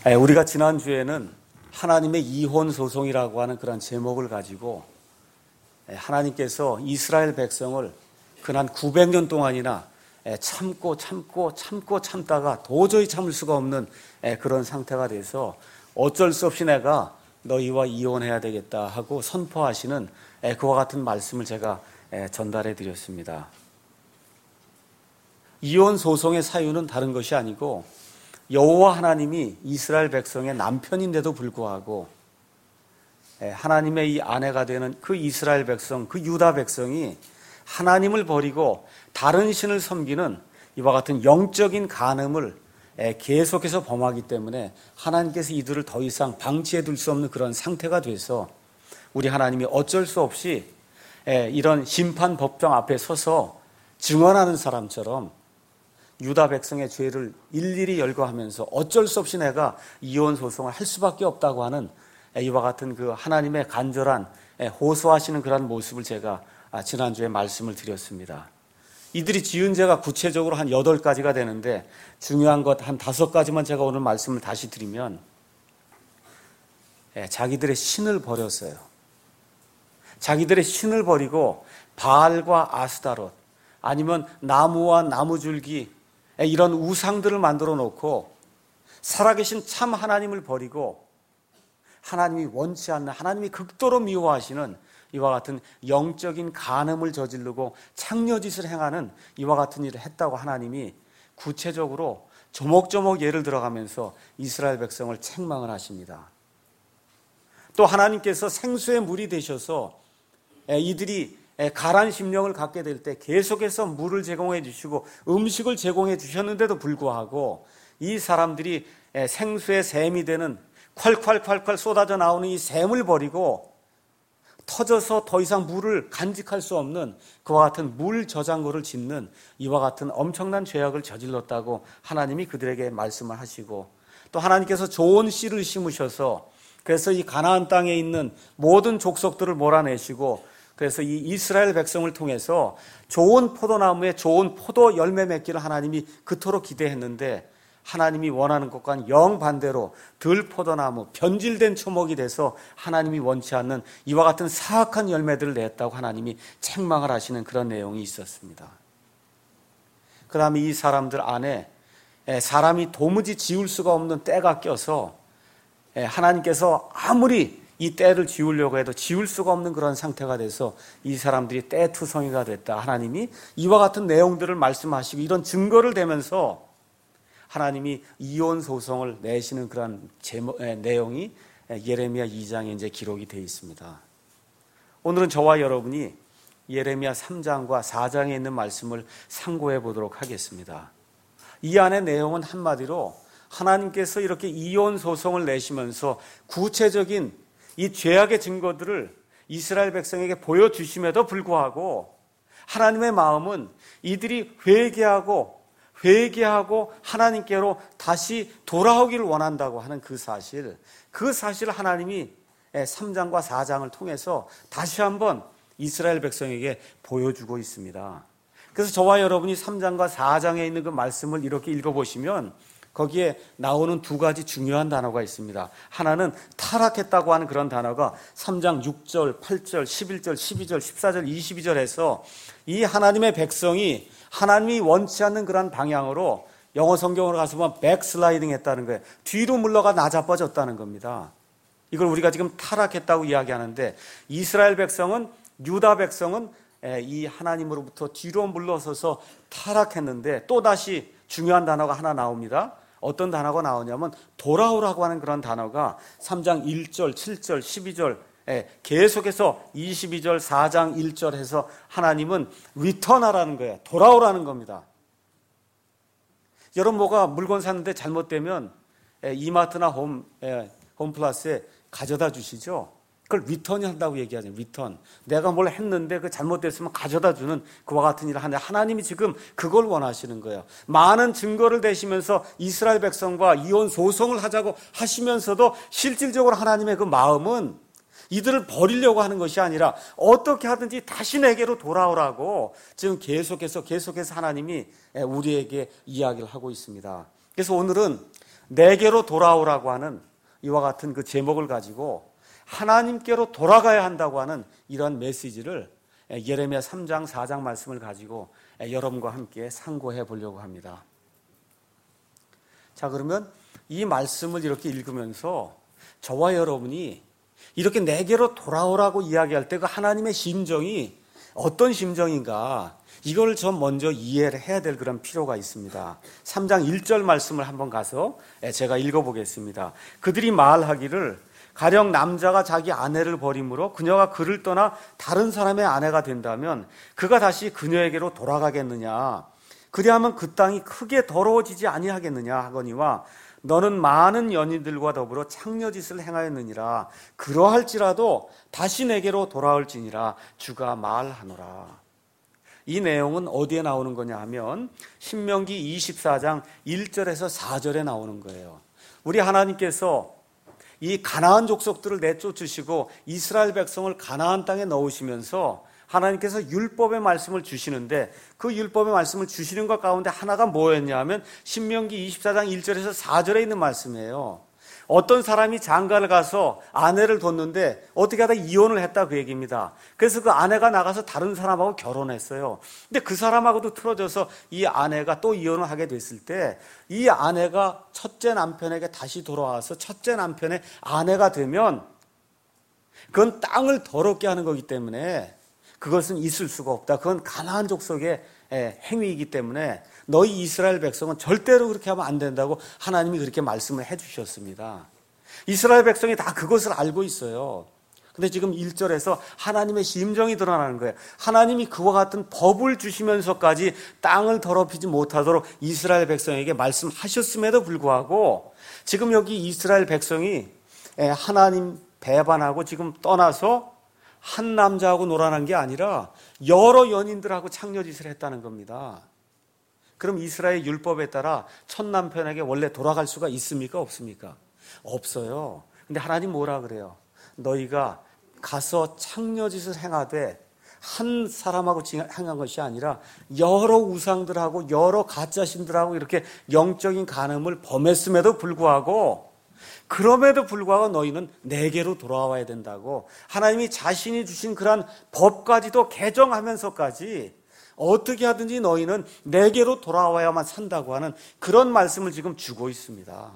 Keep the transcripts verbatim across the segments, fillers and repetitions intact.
우리가 지난주에는 하나님의 이혼 소송이라고 하는 그런 제목을 가지고 하나님께서 이스라엘 백성을 그난 구백 년 동안이나 참고 참고 참고 참다가 도저히 참을 수가 없는 그런 상태가 돼서 어쩔 수 없이 내가 너희와 이혼해야 되겠다 하고 선포하시는 그와 같은 말씀을 제가 전달해 드렸습니다. 이혼 소송의 사유는 다른 것이 아니고 여호와 하나님이 이스라엘 백성의 남편인데도 불구하고 하나님의 이 아내가 되는 그 이스라엘 백성, 그 유다 백성이 하나님을 버리고 다른 신을 섬기는 이와 같은 영적인 간음을 계속해서 범하기 때문에 하나님께서 이들을 더 이상 방치해 둘 수 없는 그런 상태가 돼서 우리 하나님이 어쩔 수 없이 이런 심판 법정 앞에 서서 증언하는 사람처럼 유다 백성의 죄를 일일이 열거하면서 어쩔 수 없이 내가 이혼 소송을 할 수밖에 없다고 하는 이와 같은 그 하나님의 간절한 호소하시는 그런 모습을 제가 지난주에 말씀을 드렸습니다. 이들이 지은 죄가 구체적으로 한 여덟 가지가 되는데 중요한 것 한 다섯 가지만 제가 오늘 말씀을 다시 드리면 자기들의 신을 버렸어요. 자기들의 신을 버리고 바알과 아스다롯 아니면 나무와 나무줄기 이런 우상들을 만들어 놓고 살아계신 참 하나님을 버리고 하나님이 원치 않는, 하나님이 극도로 미워하시는 이와 같은 영적인 간음을 저지르고 창녀짓을 행하는 이와 같은 일을 했다고 하나님이 구체적으로 조목조목 예를 들어가면서 이스라엘 백성을 책망을 하십니다. 또 하나님께서 생수의 물이 되셔서 이들이 가란 심령을 갖게 될 때 계속해서 물을 제공해 주시고 음식을 제공해 주셨는데도 불구하고 이 사람들이 생수의 샘이 되는 콸콸콸콸 쏟아져 나오는 이 샘을 버리고 터져서 더 이상 물을 간직할 수 없는 그와 같은 물 저장고를 짓는 이와 같은 엄청난 죄악을 저질렀다고 하나님이 그들에게 말씀을 하시고 또 하나님께서 좋은 씨를 심으셔서 그래서 이 가나안 땅에 있는 모든 족속들을 몰아내시고 그래서 이 이스라엘 백성을 통해서 좋은 포도나무에 좋은 포도 열매 맺기를 하나님이 그토록 기대했는데 하나님이 원하는 것과는 영반대로 들포도나무, 변질된 초목이 돼서 하나님이 원치 않는 이와 같은 사악한 열매들을 냈다고 하나님이 책망을 하시는 그런 내용이 있었습니다. 그 다음에 이 사람들 안에 사람이 도무지 지울 수가 없는 때가 껴서 하나님께서 아무리 이 때를 지우려고 해도 지울 수가 없는 그런 상태가 돼서 이 사람들이 때투성이가 됐다. 하나님이 이와 같은 내용들을 말씀하시고 이런 증거를 대면서 하나님이 이혼 소송을 내시는 그런 제목, 내용이 예레미야 이 장에 이제 기록이 되어 있습니다. 오늘은 저와 여러분이 예레미야 삼 장과 사 장에 있는 말씀을 상고해 보도록 하겠습니다. 이 안의 내용은 한마디로 하나님께서 이렇게 이혼 소송을 내시면서 구체적인 이 죄악의 증거들을 이스라엘 백성에게 보여주심에도 불구하고 하나님의 마음은 이들이 회개하고 회개하고 하나님께로 다시 돌아오기를 원한다고 하는 그 사실, 그 사실을 하나님이 삼 장과 사 장을 통해서 다시 한번 이스라엘 백성에게 보여주고 있습니다. 그래서 저와 여러분이 삼 장과 사 장에 있는 그 말씀을 이렇게 읽어보시면 거기에 나오는 두 가지 중요한 단어가 있습니다. 하나는 타락했다고 하는 그런 단어가 삼 장 육 절, 팔 절, 십일 절, 십이 절, 십사 절, 이십이 절에서 이 하나님의 백성이 하나님이 원치 않는 그런 방향으로 영어 성경으로 가서 보면 백슬라이딩 했다는 거예요. 뒤로 물러가 나자빠졌다는 겁니다. 이걸 우리가 지금 타락했다고 이야기하는데 이스라엘 백성은, 유다 백성은 이 하나님으로부터 뒤로 물러서서 타락했는데 또다시 중요한 단어가 하나 나옵니다. 어떤 단어가 나오냐면 돌아오라고 하는 그런 단어가 삼 장 일 절, 칠 절, 십이 절 계속해서 이십이 절, 사 장 일 절 해서 하나님은 리턴하라는 거예요. 돌아오라는 겁니다. 여러분 뭐가 물건 샀는데 잘못되면 이마트나 홈, 홈플러스에 가져다 주시죠. 그걸 리턴이 한다고 얘기하죠. 리턴. 내가 뭘 했는데 그 잘못됐으면 가져다 주는 그와 같은 일을 하는데 하나님이 지금 그걸 원하시는 거예요. 많은 증거를 대시면서 이스라엘 백성과 이혼 소송을 하자고 하시면서도 실질적으로 하나님의 그 마음은 이들을 버리려고 하는 것이 아니라 어떻게 하든지 다시 내게로 돌아오라고 지금 계속해서 계속해서 하나님이 우리에게 이야기를 하고 있습니다. 그래서 오늘은 내게로 돌아오라고 하는 이와 같은 그 제목을 가지고 하나님께로 돌아가야 한다고 하는 이러한 메시지를 예레미야 삼 장 사 장 말씀을 가지고 여러분과 함께 상고해 보려고 합니다. 자, 그러면 이 말씀을 이렇게 읽으면서 저와 여러분이 이렇게 내게로 돌아오라고 이야기할 때 그 하나님의 심정이 어떤 심정인가, 이걸 좀 먼저 이해를 해야 될 그런 필요가 있습니다. 삼 장 일 절 말씀을 한번 가서 제가 읽어보겠습니다. 그들이 말하기를 가령 남자가 자기 아내를 버림으로 그녀가 그를 떠나 다른 사람의 아내가 된다면 그가 다시 그녀에게로 돌아가겠느냐. 그리하면 그 땅이 크게 더러워지지 아니하겠느냐 하거니와 너는 많은 연인들과 더불어 창녀짓을 행하였느니라. 그러할지라도 다시 내게로 돌아올지니라 주가 말하노라. 이 내용은 어디에 나오는 거냐 하면 신명기 이십사 장 일 절에서 사 절에 나오는 거예요. 우리 하나님께서 이 가나안 족속들을 내쫓으시고 이스라엘 백성을 가나안 땅에 넣으시면서 하나님께서 율법의 말씀을 주시는데 그 율법의 말씀을 주시는 것 가운데 하나가 뭐였냐 하면 신명기 이십사 장 일 절에서 사 절에 있는 말씀이에요. 어떤 사람이 장가를 가서 아내를 뒀는데 어떻게 하다 이혼을 했다, 그 얘기입니다. 그래서 그 아내가 나가서 다른 사람하고 결혼했어요. 근데 그 사람하고도 틀어져서 이 아내가 또 이혼을 하게 됐을 때 이 아내가 첫째 남편에게 다시 돌아와서 첫째 남편의 아내가 되면 그건 땅을 더럽게 하는 거기 때문에 그것은 있을 수가 없다. 그건 가나안 족속의 행위이기 때문에 너희 이스라엘 백성은 절대로 그렇게 하면 안 된다고 하나님이 그렇게 말씀을 해 주셨습니다. 이스라엘 백성이 다 그것을 알고 있어요. 근데 지금 일 절에서 하나님의 심정이 드러나는 거예요. 하나님이 그와 같은 법을 주시면서까지 땅을 더럽히지 못하도록 이스라엘 백성에게 말씀하셨음에도 불구하고 지금 여기 이스라엘 백성이 하나님 배반하고 지금 떠나서 한 남자하고 놀아난 게 아니라 여러 연인들하고 창녀짓을 했다는 겁니다. 그럼 이스라엘 율법에 따라 첫 남편에게 원래 돌아갈 수가 있습니까? 없습니까? 없어요. 근데 하나님 뭐라 그래요? 너희가 가서 창녀짓을 행하되 한 사람하고 행한 것이 아니라 여러 우상들하고 여러 가짜신들하고 이렇게 영적인 간음을 범했음에도 불구하고 그럼에도 불구하고 너희는 내게로 돌아와야 된다고 하나님이 자신이 주신 그러한 법까지도 개정하면서까지 어떻게 하든지 너희는 내게로 돌아와야만 산다고 하는 그런 말씀을 지금 주고 있습니다.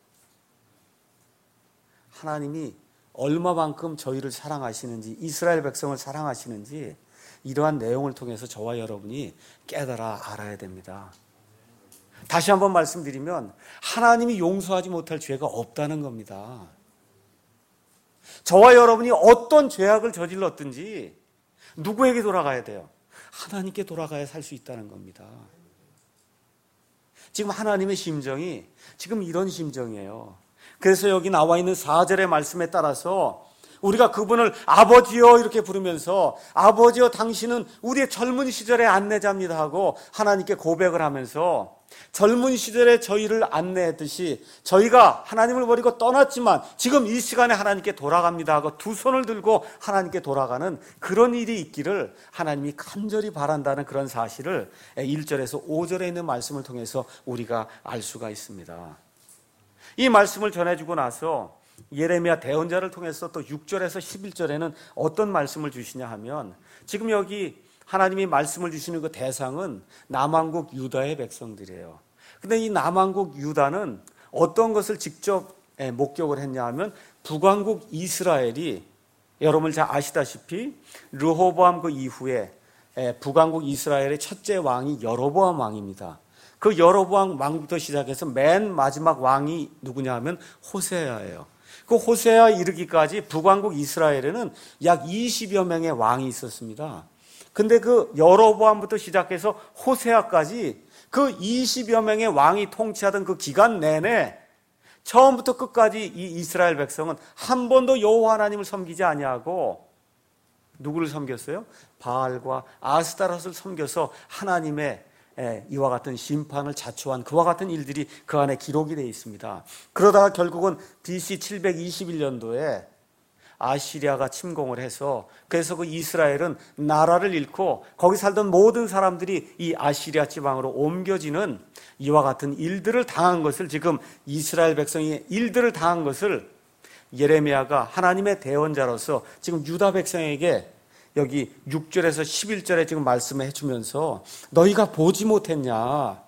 하나님이 얼마만큼 저희를 사랑하시는지, 이스라엘 백성을 사랑하시는지 이러한 내용을 통해서 저와 여러분이 깨달아 알아야 됩니다. 다시 한번 말씀드리면 하나님이 용서하지 못할 죄가 없다는 겁니다. 저와 여러분이 어떤 죄악을 저질렀든지 누구에게 돌아가야 돼요? 하나님께 돌아가야 살 수 있다는 겁니다. 지금 하나님의 심정이 지금 이런 심정이에요. 그래서 여기 나와 있는 사 절의 말씀에 따라서 우리가 그분을 아버지여 이렇게 부르면서 아버지여 당신은 우리의 젊은 시절의 안내자입니다 하고 하나님께 고백을 하면서 젊은 시절에 저희를 안내했듯이 저희가 하나님을 버리고 떠났지만 지금 이 시간에 하나님께 돌아갑니다 하고 두 손을 들고 하나님께 돌아가는 그런 일이 있기를 하나님이 간절히 바란다는 그런 사실을 일 절에서 오 절에 있는 말씀을 통해서 우리가 알 수가 있습니다. 이 말씀을 전해주고 나서 예레미야 대언자를 통해서 또 육 절에서 십일 절에는 어떤 말씀을 주시냐 하면 지금 여기 하나님이 말씀을 주시는 그 대상은 남왕국 유다의 백성들이에요. 근데 이 남왕국 유다는 어떤 것을 직접 목격을 했냐 하면 북왕국 이스라엘이 여러분 잘 아시다시피 르호보암 그 이후에 북왕국 이스라엘의 첫째 왕이 여로보암 왕입니다. 그 여로보암 왕부터 시작해서 맨 마지막 왕이 누구냐 하면 호세아예요. 그 호세아 이르기까지 북왕국 이스라엘에는 약 이십여 명의 왕이 있었습니다. 근데 그 여로보암부터 시작해서 호세아까지 그 이십여 명의 왕이 통치하던 그 기간 내내 처음부터 끝까지 이 이스라엘 백성은 한 번도 여호와 하나님을 섬기지 아니하고 누구를 섬겼어요? 바알과 아스타롯을 섬겨서 하나님의 이와 같은 심판을 자초한 그와 같은 일들이 그 안에 기록이 되어 있습니다. 그러다가 결국은 비씨 칠백이십일 년도에 아시리아가 침공을 해서 그래서 그 이스라엘은 나라를 잃고 거기 살던 모든 사람들이 이 아시리아 지방으로 옮겨지는 이와 같은 일들을 당한 것을, 지금 이스라엘 백성이 일들을 당한 것을 예레미야가 하나님의 대언자로서 지금 유다 백성에게 여기 육 절에서 십일 절에 지금 말씀을 해주면서 너희가 보지 못했냐?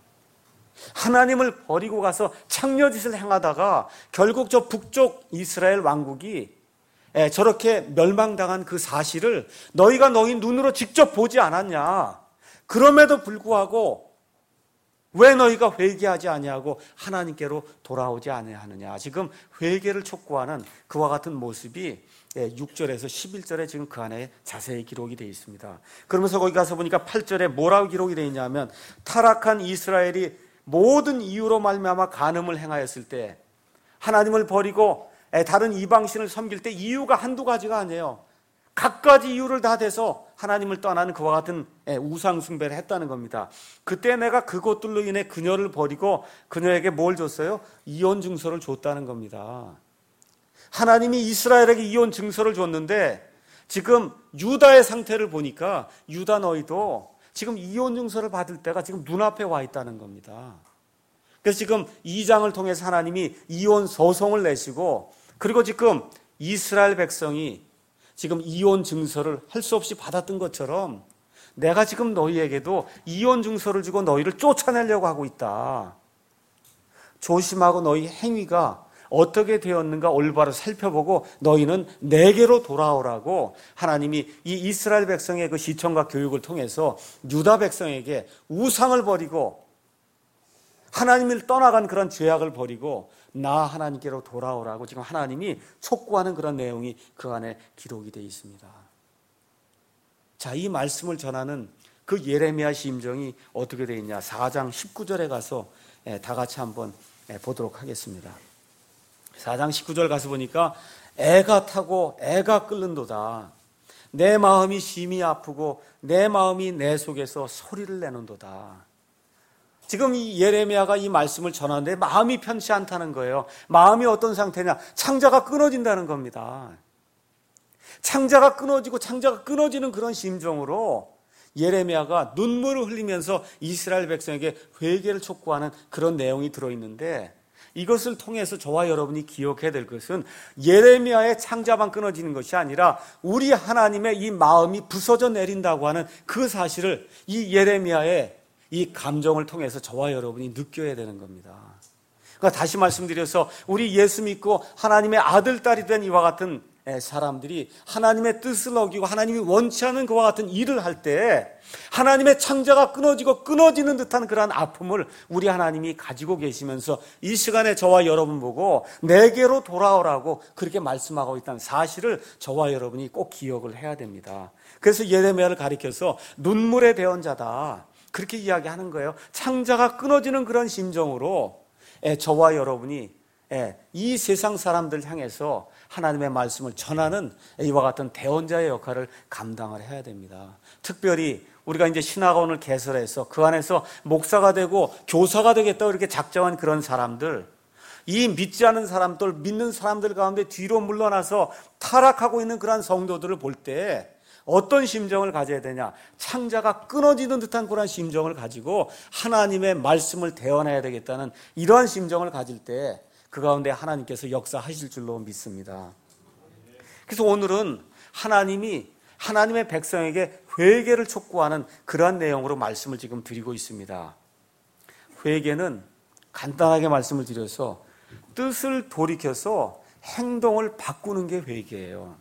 하나님을 버리고 가서 창녀짓을 행하다가 결국 저 북쪽 이스라엘 왕국이 저렇게 멸망당한 그 사실을 너희가 너희 눈으로 직접 보지 않았냐? 그럼에도 불구하고 왜 너희가 회개하지 아니하고 하나님께로 돌아오지 아니하느냐? 지금 회개를 촉구하는 그와 같은 모습이 육 절에서 십일 절에 지금 그 안에 자세히 기록이 되어 있습니다. 그러면서 거기 가서 보니까 팔 절에 뭐라고 기록이 되어 있냐면 타락한 이스라엘이 모든 이유로 말미암아 간음을 행하였을 때, 하나님을 버리고 다른 이방신을 섬길 때 이유가 한두 가지가 아니에요. 각가지 이유를 다 대서 하나님을 떠나는 그와 같은 우상 숭배를 했다는 겁니다. 그때 내가 그것들로 인해 그녀를 버리고 그녀에게 뭘 줬어요? 이혼 증서를 줬다는 겁니다. 하나님이 이스라엘에게 이혼 증서를 줬는데 지금 유다의 상태를 보니까 유다 너희도 지금 이혼 증서를 받을 때가 지금 눈앞에 와 있다는 겁니다. 그래서 지금 이 장을 통해서 하나님이 이혼 소송을 내시고, 그리고 지금 이스라엘 백성이 지금 이혼 증서를 할 수 없이 받았던 것처럼 내가 지금 너희에게도 이혼 증서를 주고 너희를 쫓아내려고 하고 있다. 조심하고 너희 행위가 어떻게 되었는가 올바로 살펴보고 너희는 내게로 돌아오라고 하나님이 이 이스라엘 백성의 그 시청과 교육을 통해서 유다 백성에게 우상을 버리고 하나님을 떠나간 그런 죄악을 버리고 나 하나님께로 돌아오라고 지금 하나님이 촉구하는 그런 내용이 그 안에 기록이 되어 있습니다. 자, 이 말씀을 전하는 그 예레미야 심정이 어떻게 되어 있냐? 사 장 십구 절에 가서 다 같이 한번 보도록 하겠습니다. 사 장 십구 절 가서 보니까 애가 타고 애가 끓는도다. 내 마음이 심히 아프고 내 마음이 내 속에서 소리를 내는도다. 지금 이 예레미야가 이 말씀을 전하는데 마음이 편치 않다는 거예요. 마음이 어떤 상태냐? 창자가 끊어진다는 겁니다. 창자가 끊어지고 창자가 끊어지는 그런 심정으로 예레미야가 눈물을 흘리면서 이스라엘 백성에게 회개를 촉구하는 그런 내용이 들어있는데, 이것을 통해서 저와 여러분이 기억해야 될 것은 예레미야의 창자만 끊어지는 것이 아니라 우리 하나님의 이 마음이 부서져 내린다고 하는 그 사실을 이 예레미야의 이 감정을 통해서 저와 여러분이 느껴야 되는 겁니다. 그러니까 다시 말씀드려서 우리 예수 믿고 하나님의 아들, 딸이 된 이와 같은 사람들이 하나님의 뜻을 어기고 하나님이 원치 않은 그와 같은 일을 할 때 하나님의 창자가 끊어지고 끊어지는 듯한 그러한 아픔을 우리 하나님이 가지고 계시면서 이 시간에 저와 여러분 보고 내게로 돌아오라고 그렇게 말씀하고 있다는 사실을 저와 여러분이 꼭 기억을 해야 됩니다. 그래서 예레미야를 가리켜서 눈물의 대언자다, 그렇게 이야기하는 거예요. 창자가 끊어지는 그런 심정으로 저와 여러분이 이 세상 사람들 향해서 하나님의 말씀을 전하는 이와 같은 대언자의 역할을 감당을 해야 됩니다. 특별히 우리가 이제 신학원을 개설해서 그 안에서 목사가 되고 교사가 되겠다고 이렇게 작정한 그런 사람들, 이 믿지 않은 사람들, 믿는 사람들 가운데 뒤로 물러나서 타락하고 있는 그런 성도들을 볼 때 어떤 심정을 가져야 되냐? 창자가 끊어지는 듯한 그런 심정을 가지고 하나님의 말씀을 대언해야 되겠다는 이러한 심정을 가질 때 그 가운데 하나님께서 역사하실 줄로 믿습니다. 그래서 오늘은 하나님이 하나님의 백성에게 회개를 촉구하는 그러한 내용으로 말씀을 지금 드리고 있습니다. 회개는 간단하게 말씀을 드려서 뜻을 돌이켜서 행동을 바꾸는 게 회개예요.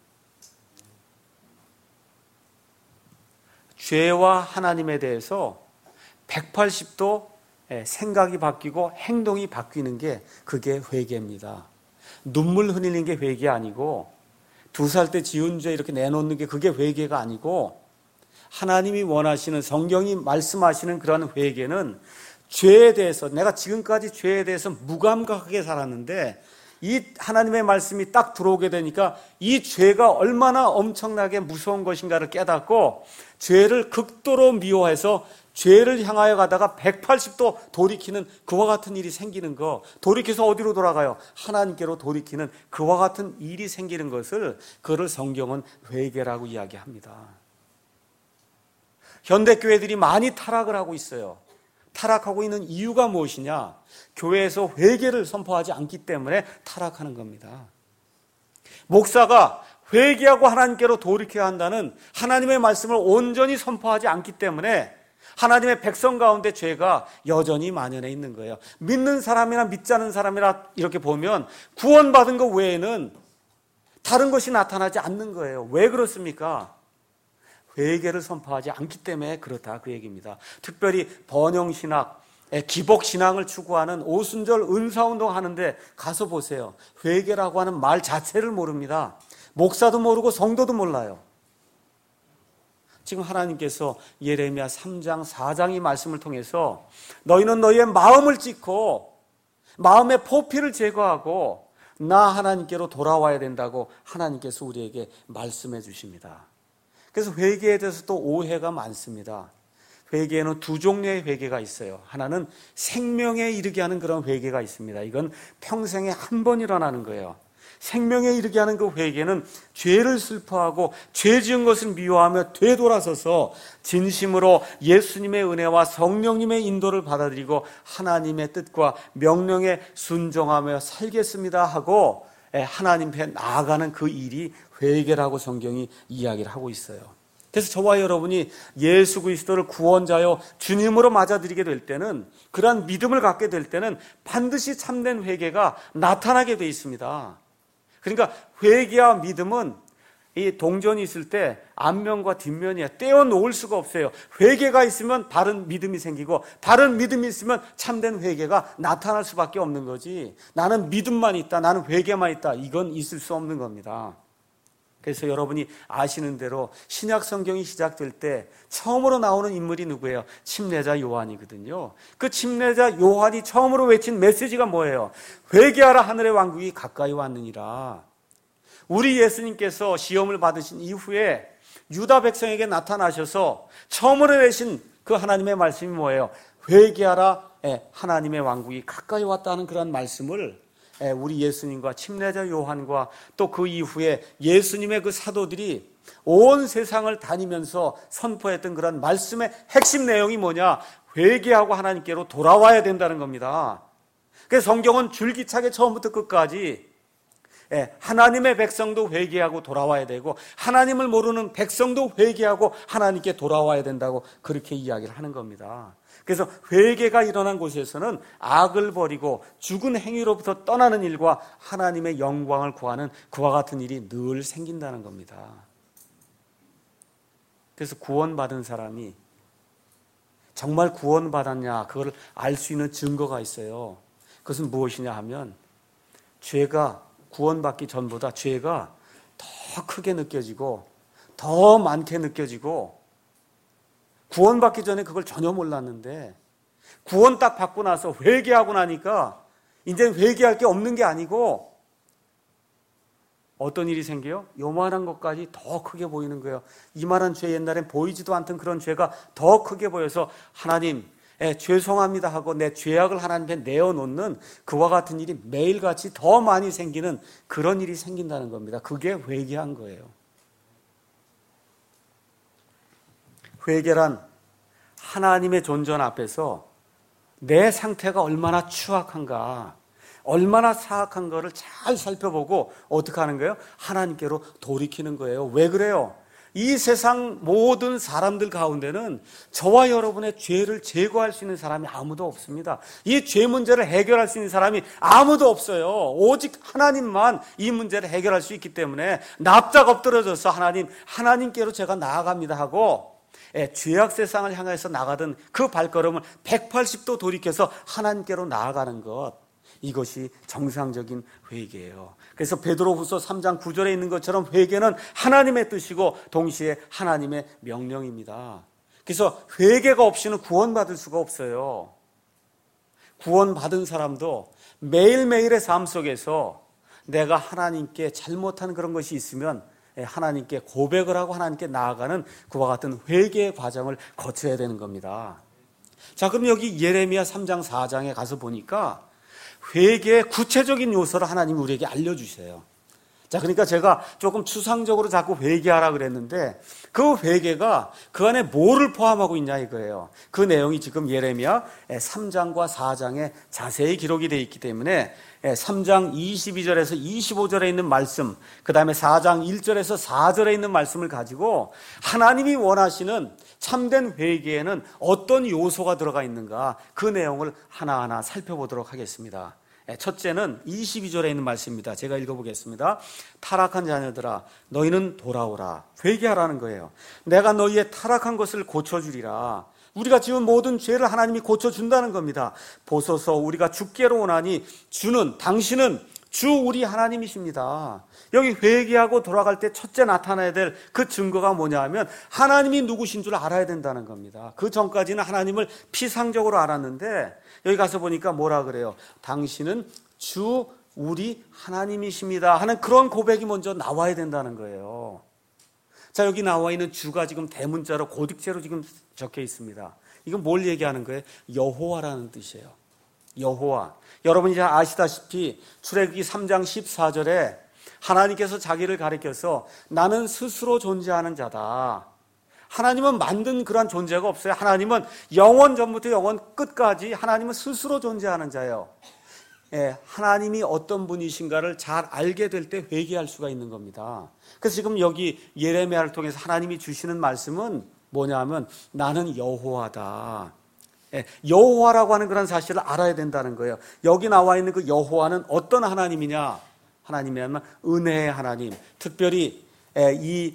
죄와 하나님에 대해서 백팔십 도 생각이 바뀌고 행동이 바뀌는 게 그게 회개입니다. 눈물 흘리는 게 회개 아니고 두 살 때 지은 죄 이렇게 내놓는 게 그게 회개가 아니고, 하나님이 원하시는, 성경이 말씀하시는 그런 회개는 죄에 대해서, 내가 지금까지 죄에 대해서 무감각하게 살았는데 이 하나님의 말씀이 딱 들어오게 되니까 이 죄가 얼마나 엄청나게 무서운 것인가를 깨닫고 죄를 극도로 미워해서 죄를 향하여 가다가 백팔십 도 돌이키는 그와 같은 일이 생기는 거, 돌이켜서 어디로 돌아가요? 하나님께로 돌이키는 그와 같은 일이 생기는 것을, 그를 성경은 회개라고 이야기합니다. 현대교회들이 많이 타락을 하고 있어요. 타락하고 있는 이유가 무엇이냐? 교회에서 회개를 선포하지 않기 때문에 타락하는 겁니다. 목사가 회개하고 하나님께로 돌이켜야 한다는 하나님의 말씀을 온전히 선포하지 않기 때문에 하나님의 백성 가운데 죄가 여전히 만연해 있는 거예요. 믿는 사람이나 믿지 않는 사람이나 이렇게 보면 구원받은 것 외에는 다른 것이 나타나지 않는 거예요. 왜 그렇습니까? 회개를 선포하지 않기 때문에 그렇다, 그 얘기입니다. 특별히 번영신학, 기복신앙을 추구하는 오순절 은사운동 하는데 가서 보세요. 회개라고 하는 말 자체를 모릅니다. 목사도 모르고 성도도 몰라요. 지금 하나님께서 예레미야 삼 장 사 장 이 말씀을 통해서 너희는 너희의 마음을 찢고 마음의 포피를 제거하고 나 하나님께로 돌아와야 된다고 하나님께서 우리에게 말씀해 주십니다. 그래서 회개에 대해서 또 오해가 많습니다. 회개에는 두 종류의 회개가 있어요. 하나는 생명에 이르게 하는 그런 회개가 있습니다. 이건 평생에 한 번 일어나는 거예요. 생명에 이르게 하는 그 회개는 죄를 슬퍼하고 죄 지은 것을 미워하며 되돌아서서 진심으로 예수님의 은혜와 성령님의 인도를 받아들이고 하나님의 뜻과 명령에 순종하며 살겠습니다 하고 하나님 앞에 나아가는 그 일이 회개라고 성경이 이야기를 하고 있어요. 그래서 저와 여러분이 예수 그리스도를 구원자여 주님으로 맞아들이게 될 때는, 그러한 믿음을 갖게 될 때는 반드시 참된 회개가 나타나게 돼 있습니다. 그러니까 회개와 믿음은 이 동전이 있을 때 앞면과 뒷면이야. 떼어놓을 수가 없어요. 회개가 있으면 바른 믿음이 생기고 바른 믿음이 있으면 참된 회개가 나타날 수밖에 없는 거지, 나는 믿음만 있다, 나는 회개만 있다, 이건 있을 수 없는 겁니다. 그래서 여러분이 아시는 대로 신약 성경이 시작될 때 처음으로 나오는 인물이 누구예요? 침례자 요한이거든요. 그 침례자 요한이 처음으로 외친 메시지가 뭐예요? 회개하라, 하늘의 왕국이 가까이 왔느니라. 우리 예수님께서 시험을 받으신 이후에 유다 백성에게 나타나셔서 처음으로 내신 그 하나님의 말씀이 뭐예요? 회개하라, 하나님의 왕국이 가까이 왔다는 그런 말씀을 우리 예수님과 침례자 요한과 또 그 이후에 예수님의 그 사도들이 온 세상을 다니면서 선포했던 그런 말씀의 핵심 내용이 뭐냐? 회개하고 하나님께로 돌아와야 된다는 겁니다. 그래서 성경은 줄기차게 처음부터 끝까지 하나님의 백성도 회개하고 돌아와야 되고 하나님을 모르는 백성도 회개하고 하나님께 돌아와야 된다고 그렇게 이야기를 하는 겁니다. 그래서 회개가 일어난 곳에서는 악을 버리고 죽은 행위로부터 떠나는 일과 하나님의 영광을 구하는 그와 같은 일이 늘 생긴다는 겁니다. 그래서 구원받은 사람이 정말 구원받았냐, 그걸 알 수 있는 증거가 있어요. 그것은 무엇이냐 하면, 죄가 구원받기 전보다 죄가 더 크게 느껴지고 더 많게 느껴지고, 구원받기 전에 그걸 전혀 몰랐는데 구원 딱 받고 나서 회개하고 나니까 이제 회개할 게 없는 게 아니고 어떤 일이 생겨요? 요만한 것까지 더 크게 보이는 거예요. 이만한 죄, 옛날엔 보이지도 않던 그런 죄가 더 크게 보여서 하나님, 예, 죄송합니다 하고 내 죄악을 하나님께 내어놓는 그와 같은 일이 매일같이 더 많이 생기는 그런 일이 생긴다는 겁니다. 그게 회개한 거예요. 회개란 하나님의 존전 앞에서 내 상태가 얼마나 추악한가, 얼마나 사악한가를 잘 살펴보고 어떻게 하는 거예요? 하나님께로 돌이키는 거예요. 왜 그래요? 이 세상 모든 사람들 가운데는 저와 여러분의 죄를 제거할 수 있는 사람이 아무도 없습니다. 이 죄 문제를 해결할 수 있는 사람이 아무도 없어요. 오직 하나님만 이 문제를 해결할 수 있기 때문에 납작 엎드려져서 하나님, 하나님께로 제가 나아갑니다 하고 죄악 세상을 향해서 나가던 그 발걸음을 백팔십 도 돌이켜서 하나님께로 나아가는 것, 이것이 정상적인 회개예요. 그래서 베드로후서 삼 장 구 절에 있는 것처럼 회개는 하나님의 뜻이고 동시에 하나님의 명령입니다. 그래서 회개가 없이는 구원받을 수가 없어요. 구원받은 사람도 매일매일의 삶 속에서 내가 하나님께 잘못한 그런 것이 있으면 하나님께 고백을 하고 하나님께 나아가는 그와 같은 회개의 과정을 거쳐야 되는 겁니다. 자, 그럼 여기 예레미야 삼 장 사 장에 가서 보니까 회개의 구체적인 요소를 하나님이 우리에게 알려주세요. 자, 그러니까 제가 조금 추상적으로 자꾸 회개하라 그랬는데 그 회개가 그 안에 뭐를 포함하고 있냐 이거예요. 그 내용이 지금 예레미야 삼 장과 사 장에 자세히 기록이 되어 있기 때문에 삼 장 이십이 절에서 이십오 절에 있는 말씀, 그 다음에 사 장 일 절에서 사 절에 있는 말씀을 가지고 하나님이 원하시는 참된 회개에는 어떤 요소가 들어가 있는가, 그 내용을 하나하나 살펴보도록 하겠습니다. 첫째는 이십이 절에 있는 말씀입니다. 제가 읽어보겠습니다. 타락한 자녀들아, 너희는 돌아오라. 회개하라는 거예요. 내가 너희의 타락한 것을 고쳐주리라. 우리가 지은 모든 죄를 하나님이 고쳐준다는 겁니다. 보소서, 우리가 주께로 오나니 주는, 당신은 주 우리 하나님이십니다. 여기 회개하고 돌아갈 때 첫째 나타나야 될 그 증거가 뭐냐 하면 하나님이 누구신 줄 알아야 된다는 겁니다. 그 전까지는 하나님을 피상적으로 알았는데 여기 가서 보니까 뭐라 그래요? 당신은 주 우리 하나님이십니다 하는 그런 고백이 먼저 나와야 된다는 거예요. 자, 여기 나와 있는 주가 지금 대문자로 고딕체로 지금 적혀 있습니다. 이건 뭘 얘기하는 거예요? 여호와라는 뜻이에요. 여호와. 여러분이 잘 아시다시피 출애굽기 삼 장 십사 절에 하나님께서 자기를 가리켜서 나는 스스로 존재하는 자다. 하나님은 만든 그러한 존재가 없어요. 하나님은 영원 전부터 영원 끝까지 하나님은 스스로 존재하는 자예요. 예, 하나님이 어떤 분이신가를 잘 알게 될 때 회개할 수가 있는 겁니다. 그래서 지금 여기 예레미야를 통해서 하나님이 주시는 말씀은 뭐냐 하면 나는 여호와다. 예, 여호와라고 하는 그런 사실을 알아야 된다는 거예요. 여기 나와 있는 그 여호와는 어떤 하나님이냐? 하나님이야말로 은혜의 하나님. 특별히 예, 이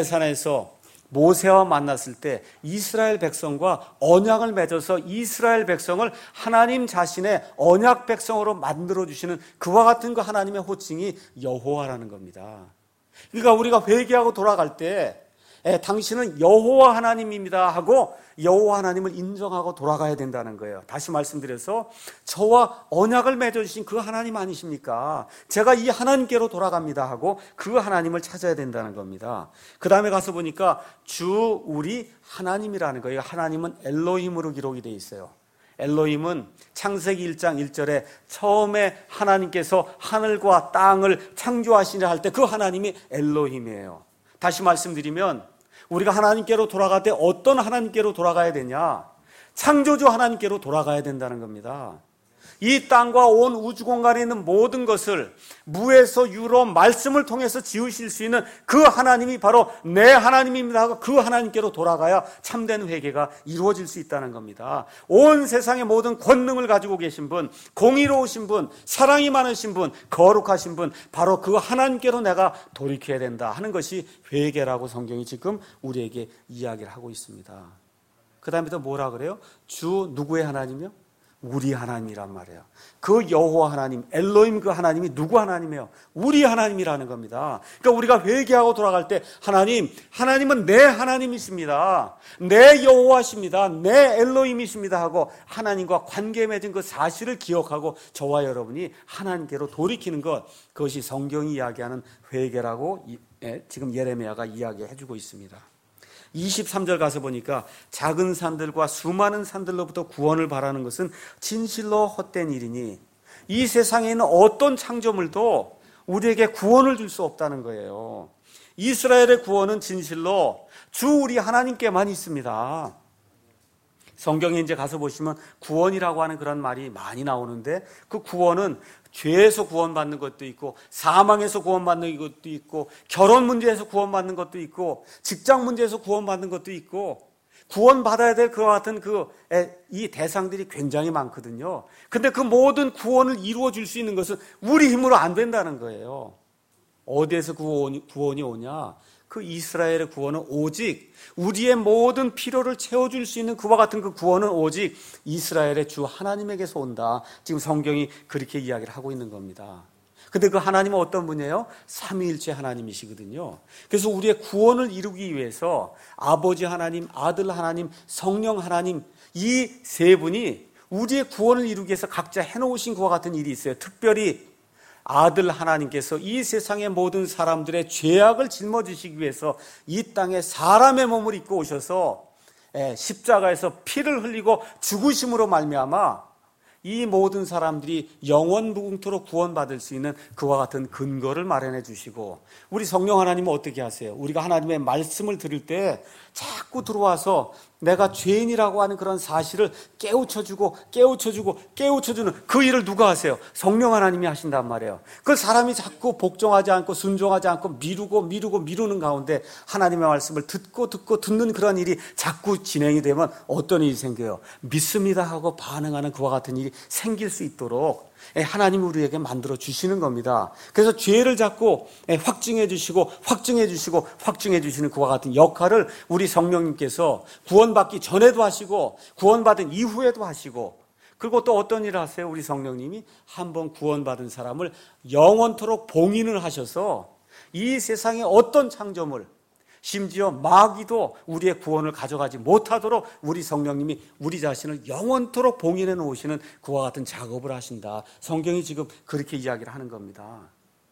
시내산에서 모세와 만났을 때 이스라엘 백성과 언약을 맺어서 이스라엘 백성을 하나님 자신의 언약 백성으로 만들어주시는 그와 같은 그 하나님의 호칭이 여호와라는 겁니다. 그러니까 우리가 회개하고 돌아갈 때 에, 당신은 여호와 하나님입니다 하고 여호와 하나님을 인정하고 돌아가야 된다는 거예요. 다시 말씀드려서 저와 언약을 맺어주신 그 하나님 아니십니까? 제가 이 하나님께로 돌아갑니다 하고 그 하나님을 찾아야 된다는 겁니다. 그 다음에 가서 보니까 주 우리 하나님이라는 거예요. 하나님은 엘로힘으로 기록이 되어 있어요. 엘로힘은 창세기 일 장 일 절에 처음에 하나님께서 하늘과 땅을 창조하시려 할 때 그 하나님이 엘로힘이에요. 다시 말씀드리면 우리가 하나님께로 돌아갈 때 어떤 하나님께로 돌아가야 되냐? 창조주 하나님께로 돌아가야 된다는 겁니다. 이 땅과 온 우주 공간에 있는 모든 것을 무에서 유로 말씀을 통해서 지으실 수 있는 그 하나님이 바로 내 하나님입니다 하고 그 하나님께로 돌아가야 참된 회개가 이루어질 수 있다는 겁니다. 온 세상의 모든 권능을 가지고 계신 분, 공의로우신 분, 사랑이 많으신 분, 거룩하신 분, 바로 그 하나님께로 내가 돌이켜야 된다 하는 것이 회개라고 성경이 지금 우리에게 이야기를 하고 있습니다. 그 다음에 또 뭐라 그래요? 주 누구의 하나님이요? 우리 하나님이란 말이에요. 그 여호와 하나님, 엘로힘 그 하나님이 누구 하나님이에요? 우리 하나님이라는 겁니다. 그러니까 우리가 회개하고 돌아갈 때 하나님, 하나님은 내 하나님이십니다. 내 여호와십니다. 내 엘로힘이십니다 하고 하나님과 관계 맺은 그 사실을 기억하고 저와 여러분이 하나님께로 돌이키는 것, 그것이 성경이 이야기하는 회개라고 지금 예레미야가 이야기해주고 있습니다. 이십삼 절 가서 보니까 작은 산들과 수많은 산들로부터 구원을 바라는 것은 진실로 헛된 일이니 이 세상에 있는 어떤 창조물도 우리에게 구원을 줄 수 없다는 거예요. 이스라엘의 구원은 진실로 주 우리 하나님께만 있습니다. 성경에 이제 가서 보시면 구원이라고 하는 그런 말이 많이 나오는데 그 구원은 죄에서 구원받는 것도 있고 사망에서 구원받는 것도 있고 결혼 문제에서 구원받는 것도 있고 직장 문제에서 구원받는 것도 있고 구원받아야 될 그와 같은 그 이 대상들이 굉장히 많거든요. 근데 그 모든 구원을 이루어 줄 수 있는 것은 우리 힘으로 안 된다는 거예요. 어디에서 구원이, 구원이 오냐? 그 이스라엘의 구원은 오직 우리의 모든 필요를 채워줄 수 있는 그와 같은 그 구원은 오직 이스라엘의 주 하나님에게서 온다. 지금 성경이 그렇게 이야기를 하고 있는 겁니다. 근데 그 하나님은 어떤 분이에요? 삼위일체 하나님이시거든요. 그래서 우리의 구원을 이루기 위해서 아버지 하나님, 아들 하나님, 성령 하나님 이 세 분이 우리의 구원을 이루기 위해서 각자 해놓으신 그와 같은 일이 있어요. 특별히 아들 하나님께서 이 세상의 모든 사람들의 죄악을 짊어지시기 위해서 이 땅에 사람의 몸을 입고 오셔서 십자가에서 피를 흘리고 죽으심으로 말미암아 이 모든 사람들이 영원 무궁토록 구원받을 수 있는 그와 같은 근거를 마련해 주시고, 우리 성령 하나님은 어떻게 하세요? 우리가 하나님의 말씀을 들을 때 자꾸 들어와서 내가 죄인이라고 하는 그런 사실을 깨우쳐주고 깨우쳐주고 깨우쳐주는 그 일을 누가 하세요? 성령 하나님이 하신단 말이에요. 그 사람이 자꾸 복종하지 않고 순종하지 않고 미루고 미루고 미루는 가운데 하나님의 말씀을 듣고 듣고 듣는 그런 일이 자꾸 진행이 되면 어떤 일이 생겨요? 믿습니다 하고 반응하는 그와 같은 일이 생길 수 있도록 하나님이 우리에게 만들어 주시는 겁니다. 그래서 죄를 자꾸 확증해 주시고 확증해 주시고 확증해 주시는 그와 같은 역할을 우리 성령님께서 구원받기 전에도 하시고 구원받은 이후에도 하시고, 그리고 또 어떤 일을 하세요? 우리 성령님이 한번 구원받은 사람을 영원토록 봉인을 하셔서 이 세상의 어떤 창조물, 심지어 마귀도 우리의 구원을 가져가지 못하도록 우리 성령님이 우리 자신을 영원토록 봉인해 놓으시는 그와 같은 작업을 하신다. 성경이 지금 그렇게 이야기를 하는 겁니다.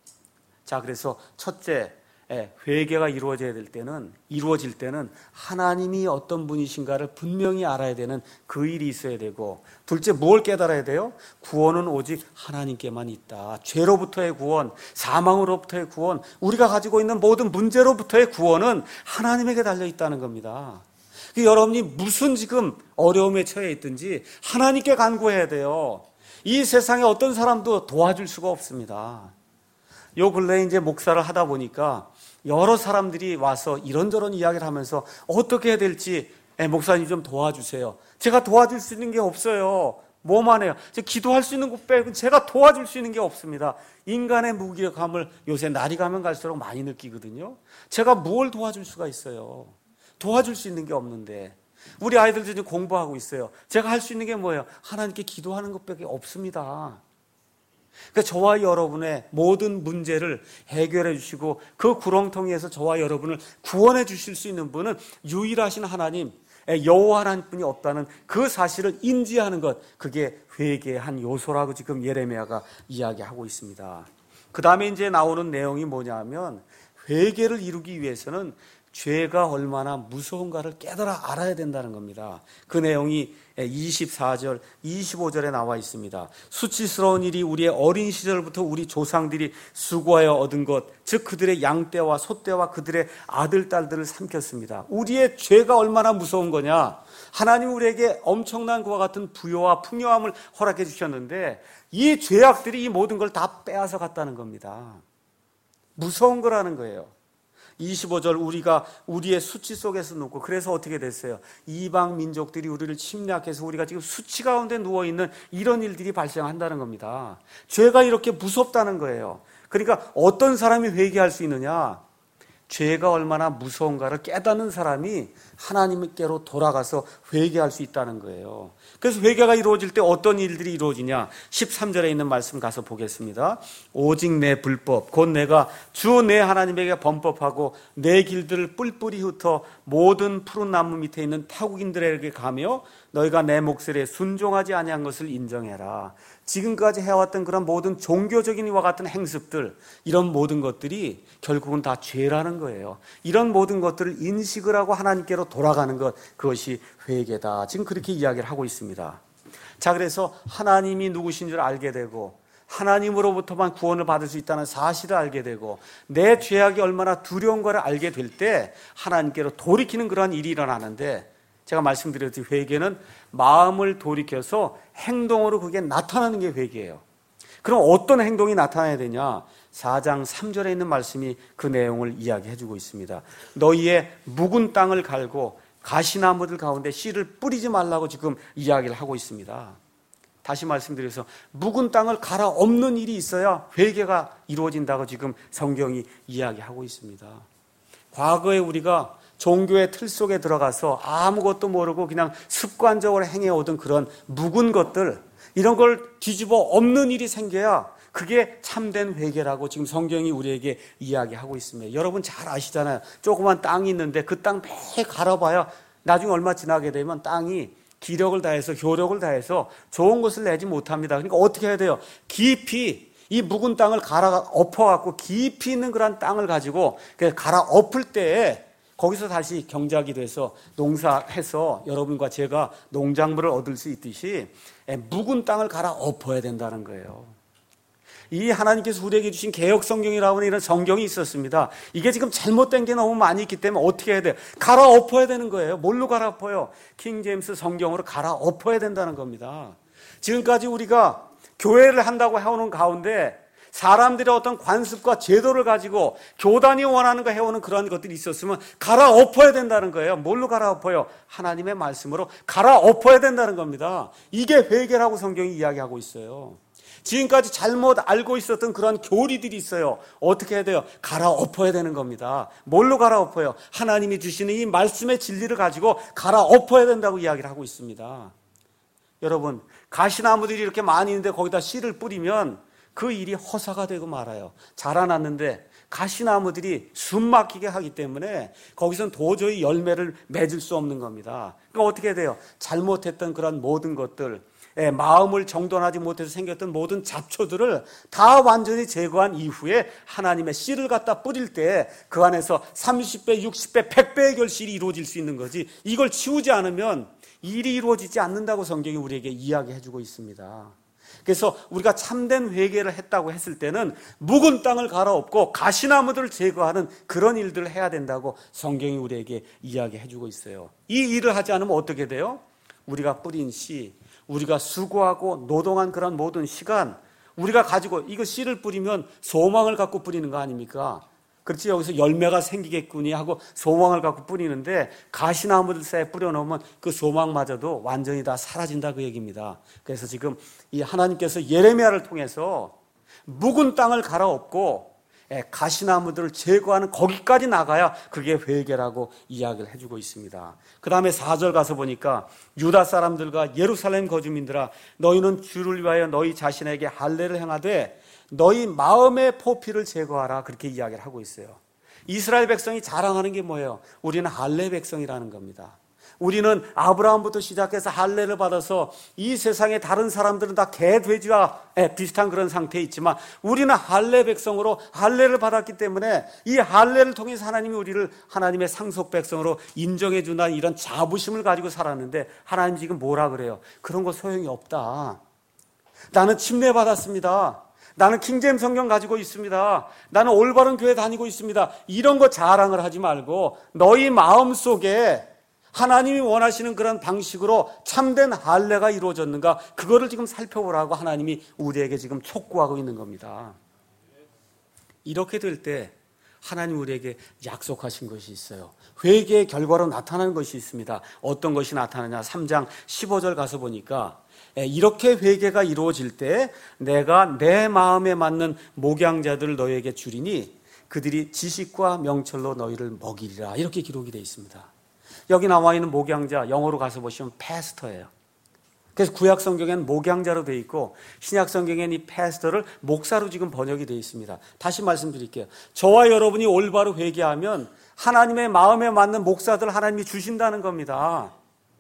자, 그래서 첫째, 회개가 이루어져야 될 때는, 이루어질 때는 하나님이 어떤 분이신가를 분명히 알아야 되는 그 일이 있어야 되고, 둘째, 뭘 깨달아야 돼요? 구원은 오직 하나님께만 있다. 죄로부터의 구원, 사망으로부터의 구원, 우리가 가지고 있는 모든 문제로부터의 구원은 하나님에게 달려 있다는 겁니다. 여러분이 무슨 지금 어려움에 처해 있든지 하나님께 간구해야 돼요. 이 세상에 어떤 사람도 도와줄 수가 없습니다. 요 근래에 이제 목사를 하다 보니까 여러 사람들이 와서 이런저런 이야기를 하면서 어떻게 해야 될지, 목사님 좀 도와주세요. 제가 도와줄 수 있는 게 없어요. 뭐만 해요? 기도할 수 있는 것 빼고 제가 도와줄 수 있는 게 없습니다. 인간의 무기력함을 요새 날이 가면 갈수록 많이 느끼거든요. 제가 뭘 도와줄 수가 있어요? 도와줄 수 있는 게 없는데. 우리 아이들도 지금 공부하고 있어요. 제가 할 수 있는 게 뭐예요? 하나님께 기도하는 것밖에 없습니다. 그러니까 저와 여러분의 모든 문제를 해결해 주시고 그 구렁텅이에서 저와 여러분을 구원해 주실 수 있는 분은 유일하신 하나님, 여호와 하나님뿐이 없다는 그 사실을 인지하는 것, 그게 회개의 한 요소라고 지금 예레미야가 이야기하고 있습니다. 그 다음에 이제 나오는 내용이 뭐냐면, 회개를 이루기 위해서는 죄가 얼마나 무서운가를 깨달아 알아야 된다는 겁니다. 그 내용이 이십사 절, 이십오 절에 나와 있습니다. 수치스러운 일이 우리의 어린 시절부터 우리 조상들이 수고하여 얻은 것, 즉 그들의 양떼와 소떼와 그들의 아들, 딸들을 삼켰습니다. 우리의 죄가 얼마나 무서운 거냐? 하나님 우리에게 엄청난 그와 같은 부요와 풍요함을 허락해 주셨는데 이 죄악들이 이 모든 걸 다 빼앗아 갔다는 겁니다. 무서운 거라는 거예요. 이십오 절, 우리가 우리의 수치 속에서 눕고, 그래서 어떻게 됐어요? 이방 민족들이 우리를 침략해서 우리가 지금 수치 가운데 누워있는 이런 일들이 발생한다는 겁니다. 죄가 이렇게 무섭다는 거예요. 그러니까 어떤 사람이 회개할 수 있느냐? 죄가 얼마나 무서운가를 깨닫는 사람이 하나님께로 돌아가서 회개할 수 있다는 거예요. 그래서 회개가 이루어질 때 어떤 일들이 이루어지냐? 십삼 절에 있는 말씀 가서 보겠습니다. 오직 내 불법, 곧 내가 주 내 하나님에게 범법하고 내 길들을 뿔뿔이 흩어 모든 푸른 나무 밑에 있는 타국인들에게 가며 너희가 내 목소리에 순종하지 아니한 것을 인정해라. 지금까지 해왔던 그런 모든 종교적인 이와 같은 행습들, 이런 모든 것들이 결국은 다 죄라는 거예요. 이런 모든 것들을 인식을 하고 하나님께로 돌아가는 것, 그것이 회개다. 지금 그렇게 이야기를 하고 있습니다. 자, 그래서 하나님이 누구신 줄 알게 되고 하나님으로부터만 구원을 받을 수 있다는 사실을 알게 되고 내 죄악이 얼마나 두려운 것을 알게 될 때 하나님께로 돌이키는 그런 일이 일어나는데, 제가 말씀드렸듯이 회개는 마음을 돌이켜서 행동으로 그게 나타나는 게 회개예요. 그럼 어떤 행동이 나타나야 되냐? 사 장 삼 절에 있는 말씀이 그 내용을 이야기해 주고 있습니다. 너희의 묵은 땅을 갈고 가시나무들 가운데 씨를 뿌리지 말라고 지금 이야기를 하고 있습니다. 다시 말씀드려서 묵은 땅을 갈아 엎는 일이 있어야 회개가 이루어진다고 지금 성경이 이야기하고 있습니다. 과거에 우리가 종교의 틀 속에 들어가서 아무것도 모르고 그냥 습관적으로 행해오던 그런 묵은 것들, 이런 걸 뒤집어 엎는 일이 생겨야 그게 참된 회개라고 지금 성경이 우리에게 이야기하고 있습니다. 여러분 잘 아시잖아요. 조그만 땅이 있는데 그 땅 매 갈아봐야 나중에 얼마 지나게 되면 땅이 기력을 다해서 효력을 다해서 좋은 것을 내지 못합니다. 그러니까 어떻게 해야 돼요? 깊이 이 묵은 땅을 갈아 엎어갖고 깊이 있는 그런 땅을 가지고 갈아 엎을 때에 거기서 다시 경작이 돼서 농사해서 여러분과 제가 농작물을 얻을 수 있듯이 묵은 땅을 갈아 엎어야 된다는 거예요. 이 하나님께서 우리에게 주신 개혁성경이라고 하는 이런 성경이 있었습니다. 이게 지금 잘못된 게 너무 많이 있기 때문에 어떻게 해야 돼요? 갈아 엎어야 되는 거예요. 뭘로 갈아 엎어요? 킹제임스 성경으로 갈아 엎어야 된다는 겁니다. 지금까지 우리가 교회를 한다고 해오는 가운데 사람들의 어떤 관습과 제도를 가지고 교단이 원하는 거 해오는 그런 것들이 있었으면 갈아 엎어야 된다는 거예요. 뭘로 갈아 엎어요? 하나님의 말씀으로 갈아 엎어야 된다는 겁니다. 이게 회개라고 성경이 이야기하고 있어요. 지금까지 잘못 알고 있었던 그런 교리들이 있어요. 어떻게 해야 돼요? 갈아 엎어야 되는 겁니다. 뭘로 갈아 엎어요? 하나님이 주시는 이 말씀의 진리를 가지고 갈아 엎어야 된다고 이야기를 하고 있습니다. 여러분, 가시나무들이 이렇게 많이 있는데 거기다 씨를 뿌리면 그 일이 허사가 되고 말아요. 자라났는데 가시나무들이 숨 막히게 하기 때문에 거기서는 도저히 열매를 맺을 수 없는 겁니다. 그러니까 어떻게 돼요? 잘못했던 그런 모든 것들, 마음을 정돈하지 못해서 생겼던 모든 잡초들을 다 완전히 제거한 이후에 하나님의 씨를 갖다 뿌릴 때 그 안에서 삼십 배, 육십 배, 백 배의 결실이 이루어질 수 있는 거지, 이걸 치우지 않으면 일이 이루어지지 않는다고 성경이 우리에게 이야기해주고 있습니다. 그래서 우리가 참된 회개를 했다고 했을 때는 묵은 땅을 갈아엎고 가시나무들을 제거하는 그런 일들을 해야 된다고 성경이 우리에게 이야기해주고 있어요. 이 일을 하지 않으면 어떻게 돼요? 우리가 뿌린 씨, 우리가 수고하고 노동한 그런 모든 시간, 우리가 가지고 이거 씨를 뿌리면 소망을 갖고 뿌리는 거 아닙니까? 그렇지, 여기서 열매가 생기겠구니 하고 소망을 갖고 뿌리는데 가시나무들 사이에 뿌려놓으면 그 소망마저도 완전히 다 사라진다, 그 얘기입니다. 그래서 지금 이 하나님께서 예레미야를 통해서 묵은 땅을 갈아엎고 가시나무들을 제거하는 거기까지 나가야 그게 회개라고 이야기를 해주고 있습니다. 그 다음에 사 절 가서 보니까 유다 사람들과 예루살렘 거주민들아, 너희는 주를 위하여 너희 자신에게 할례를 행하되 너희 마음의 포피를 제거하라, 그렇게 이야기를 하고 있어요. 이스라엘 백성이 자랑하는 게 뭐예요? 우리는 할례 백성이라는 겁니다. 우리는 아브라함부터 시작해서 할례를 받아서 이 세상의 다른 사람들은 다 개, 돼지와 비슷한 그런 상태에 있지만 우리는 할례 백성으로 할례를 받았기 때문에 이 할례를 통해서 하나님이 우리를 하나님의 상속 백성으로 인정해 준다는 이런 자부심을 가지고 살았는데 하나님 지금 뭐라 그래요? 그런 거 소용이 없다. 나는 침례받았습니다. 나는 킹제임스 성경 가지고 있습니다. 나는 올바른 교회 다니고 있습니다. 이런 거 자랑을 하지 말고 너희 마음속에 하나님이 원하시는 그런 방식으로 참된 할례가 이루어졌는가, 그거를 지금 살펴보라고 하나님이 우리에게 지금 촉구하고 있는 겁니다. 이렇게 될 때 하나님 우리에게 약속하신 것이 있어요. 회개의 결과로 나타나는 것이 있습니다. 어떤 것이 나타나냐? 삼 장 십오 절 가서 보니까 이렇게 회개가 이루어질 때 내가 내 마음에 맞는 목양자들을 너희에게 주리니 그들이 지식과 명철로 너희를 먹이리라, 이렇게 기록이 되어 있습니다. 여기 나와 있는 목양자, 영어로 가서 보시면 패스터예요. 그래서 구약 성경에는 목양자로 되어 있고 신약 성경에는 이 패스터를 목사로 지금 번역이 되어 있습니다. 다시 말씀드릴게요. 저와 여러분이 올바로 회개하면 하나님의 마음에 맞는 목사들 하나님이 주신다는 겁니다.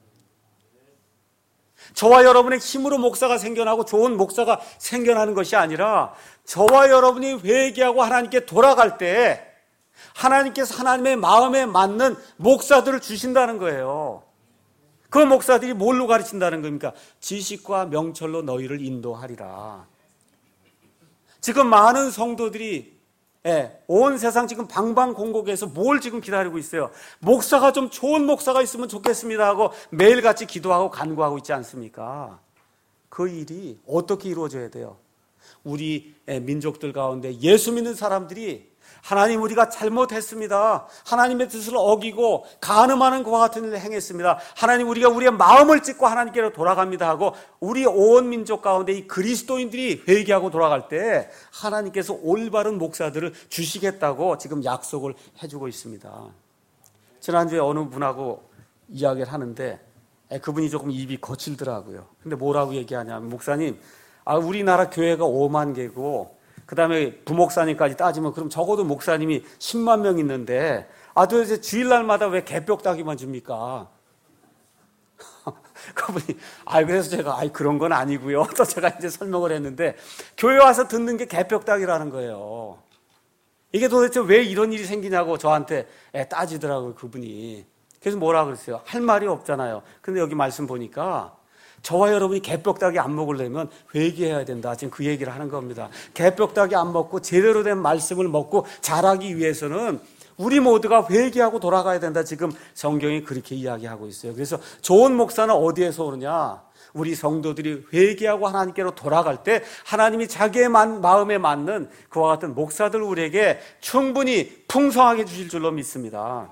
저와 여러분의 힘으로 목사가 생겨나고 좋은 목사가 생겨나는 것이 아니라 저와 여러분이 회개하고 하나님께 돌아갈 때 하나님께서 하나님의 마음에 맞는 목사들을 주신다는 거예요. 그 목사들이 뭘로 가르친다는 겁니까? 지식과 명철로 너희를 인도하리라. 지금 많은 성도들이 예, 온 세상 지금 방방곡곡에서 뭘 지금 기다리고 있어요? 목사가 좀 좋은 목사가 있으면 좋겠습니다 하고 매일같이 기도하고 간구하고 있지 않습니까? 그 일이 어떻게 이루어져야 돼요? 우리 민족들 가운데 예수 믿는 사람들이 하나님, 우리가 잘못했습니다. 하나님의 뜻을 어기고 간음하는 그와 같은 일을 행했습니다. 하나님, 우리가 우리의 마음을 찢고 하나님께로 돌아갑니다 하고 우리 온 민족 가운데 이 그리스도인들이 회개하고 돌아갈 때 하나님께서 올바른 목사들을 주시겠다고 지금 약속을 해주고 있습니다. 지난주에 어느 분하고 이야기를 하는데 그분이 조금 입이 거칠더라고요. 근데 뭐라고 얘기하냐면, 목사님, 아, 우리나라 교회가 오만 개고 그 다음에 부목사님까지 따지면 그럼 적어도 목사님이 십만 명 있는데 아, 도대체 주일날마다 왜 개뼈다귀만 줍니까? 그분이 아 그래서 제가 아 그런 건 아니고요. 또 제가 이제 설명을 했는데 교회 와서 듣는 게 개벽다기라는 거예요. 이게 도대체 왜 이런 일이 생기냐고 저한테 따지더라고요, 그분이. 그래서 뭐라 그랬어요? 할 말이 없잖아요. 근데 여기 말씀 보니까 저와 여러분이 개벽다기 안 먹으려면 회개해야 된다. 지금 그 얘기를 하는 겁니다. 개벽다기 안 먹고 제대로 된 말씀을 먹고 자라기 위해서는 우리 모두가 회개하고 돌아가야 된다. 지금 성경이 그렇게 이야기하고 있어요. 그래서 좋은 목사는 어디에서 오느냐? 우리 성도들이 회개하고 하나님께로 돌아갈 때 하나님이 자기의 마음에 맞는 그와 같은 목사들 우리에게 충분히 풍성하게 주실 줄로 믿습니다.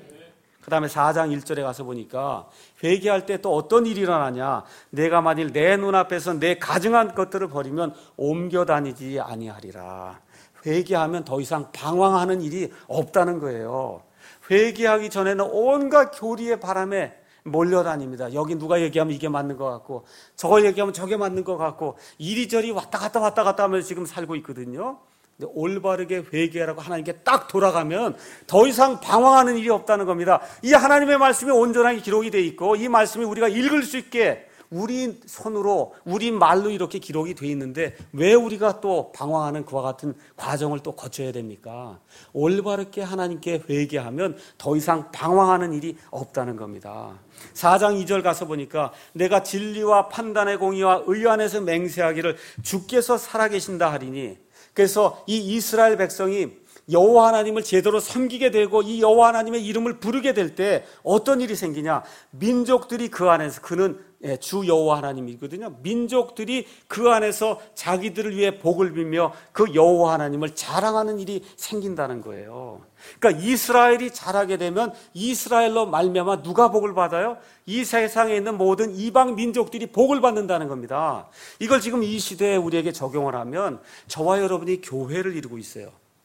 그 다음에 사 장 일 절에 가서 보니까 회개할 때 또 어떤 일이 일어나냐. 내가 만일 내 눈앞에서 내 가증한 것들을 버리면 옮겨 다니지 아니하리라. 회개하면 더 이상 방황하는 일이 없다는 거예요. 회개하기 전에는 온갖 교리의 바람에 몰려다닙니다. 여기 누가 얘기하면 이게 맞는 것 같고 저거 얘기하면 저게 맞는 것 같고 이리저리 왔다 갔다 왔다 갔다 하면서 지금 살고 있거든요. 근데 올바르게 회개하라고 하나님께 딱 돌아가면 더 이상 방황하는 일이 없다는 겁니다. 이 하나님의 말씀이 온전하게 기록이 되어 있고 이 말씀이 우리가 읽을 수 있게 우리 손으로 우리 말로 이렇게 기록이 되어 있는데 왜 우리가 또 방황하는 그와 같은 과정을 또 거쳐야 됩니까? 올바르게 하나님께 회개하면 더 이상 방황하는 일이 없다는 겁니다. 사 장 이 절 가서 보니까 내가 진리와 판단의 공의와 의 안에서 맹세하기를 주께서 살아계신다 하리니. 그래서 이 이스라엘 백성이 여호와 하나님을 제대로 섬기게 되고 이 여호와 하나님의 이름을 부르게 될 때 어떤 일이 생기냐? 민족들이 그 안에서, 그는 주 여호와 하나님이거든요. 민족들이 그 안에서 자기들을 위해 복을 빌며 그 여호와 하나님을 자랑하는 일이 생긴다는 거예요. 그러니까 이스라엘이 자라게 되면 이스라엘로 말미암아 누가 복을 받아요? 이 세상에 있는 모든 이방 민족들이 복을 받는다는 겁니다. 이걸 지금 이 시대에 우리에게 적용을 하면 저와 여러분이 교회를 이루고 있어요.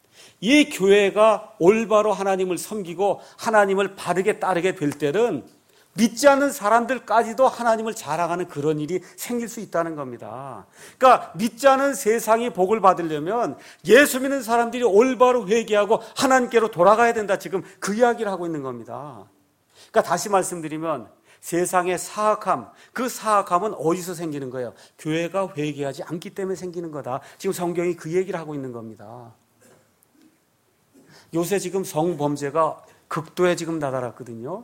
이 교회가 올바로 하나님을 섬기고 하나님을 바르게 따르게 될 때는 믿지 않는 사람들까지도 하나님을 자랑하는 그런 일이 생길 수 있다는 겁니다. 그러니까 믿지 않은 세상이 복을 받으려면 예수 믿는 사람들이 올바로 회개하고 하나님께로 돌아가야 된다. 지금 그 이야기를 하고 있는 겁니다. 그러니까 다시 말씀드리면 세상의 사악함, 그 사악함은 어디서 생기는 거예요? 교회가 회개하지 않기 때문에 생기는 거다. 지금 성경이 그 얘기를 하고 있는 겁니다. 요새 지금 성범죄가 극도에 지금 나타났거든요.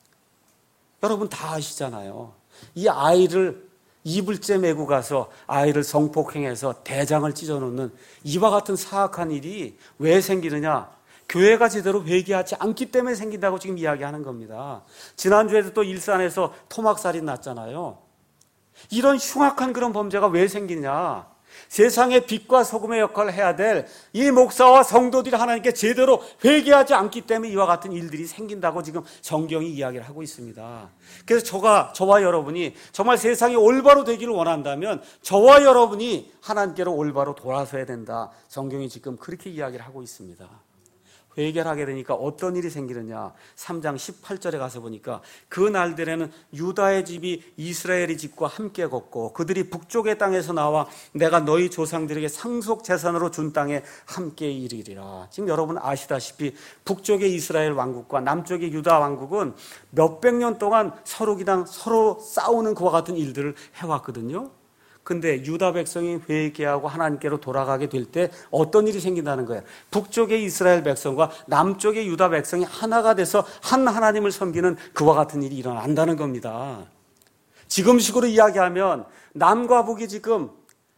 여러분 다 아시잖아요. 이 아이를 이불째 메고 가서 아이를 성폭행해서 대장을 찢어놓는 이와 같은 사악한 일이 왜 생기느냐? 교회가 제대로 회개하지 않기 때문에 생긴다고 지금 이야기하는 겁니다. 지난주에도 또 일산에서 토막살인 났잖아요. 이런 흉악한 그런 범죄가 왜 생기냐? 세상의 빛과 소금의 역할을 해야 될 이 목사와 성도들이 하나님께 제대로 회개하지 않기 때문에 이와 같은 일들이 생긴다고 지금 성경이 이야기를 하고 있습니다. 그래서 저가, 저와 여러분이 정말 세상이 올바로 되기를 원한다면 저와 여러분이 하나님께로 올바로 돌아서야 된다. 성경이 지금 그렇게 이야기를 하고 있습니다. 회개를 하게 되니까 어떤 일이 생기느냐? 삼 장 십팔 절에 가서 보니까 그 날들에는 유다의 집이 이스라엘의 집과 함께 걷고 그들이 북쪽의 땅에서 나와 내가 너희 조상들에게 상속 재산으로 준 땅에 함께 이르리라. 지금 여러분 아시다시피 북쪽의 이스라엘 왕국과 남쪽의 유다 왕국은 몇백 년 동안 서로 그냥 서로 싸우는 그와 같은 일들을 해왔거든요. 근데 유다 백성이 회개하고 하나님께로 돌아가게 될 때 어떤 일이 생긴다는 거예요? 북쪽의 이스라엘 백성과 남쪽의 유다 백성이 하나가 돼서 한 하나님을 섬기는 그와 같은 일이 일어난다는 겁니다. 지금식으로 이야기하면 남과 북이 지금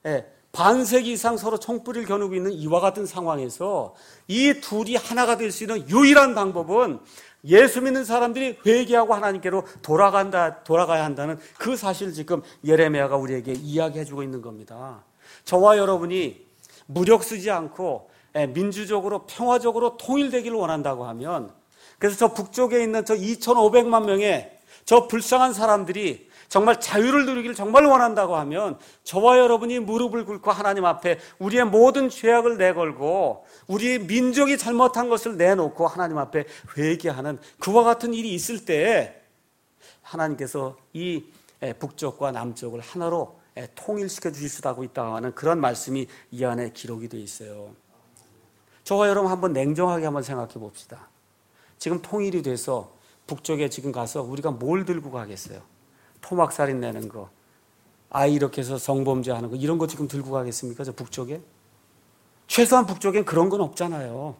반세기 이상 서로 총뿌리를 겨누고 있는 이와 같은 상황에서 이 둘이 하나가 될 수 있는 유일한 방법은 예수 믿는 사람들이 회개하고 하나님께로 돌아간다, 돌아가야 한다는 그 사실을 지금 예레미야가 우리에게 이야기해주고 있는 겁니다. 저와 여러분이 무력 쓰지 않고 민주적으로 평화적으로 통일되기를 원한다고 하면, 그래서 저 북쪽에 있는 저 이천오백만 명의 저 불쌍한 사람들이 정말 자유를 누리기를 정말 원한다고 하면 저와 여러분이 무릎을 꿇고 하나님 앞에 우리의 모든 죄악을 내걸고 우리 민족이 잘못한 것을 내놓고 하나님 앞에 회개하는 그와 같은 일이 있을 때 하나님께서 이 북쪽과 남쪽을 하나로 통일시켜 주실 수도 있다고 하는 그런 말씀이 이 안에 기록이 되어 있어요. 저와 여러분 한번 냉정하게 한번 생각해 봅시다. 지금 통일이 돼서 북쪽에 지금 가서 우리가 뭘 들고 가겠어요? 토막살인 내는 거, 아이 이렇게 해서 성범죄 하는 거, 이런 거 지금 들고 가겠습니까? 저 북쪽에? 최소한 북쪽엔 그런 건 없잖아요.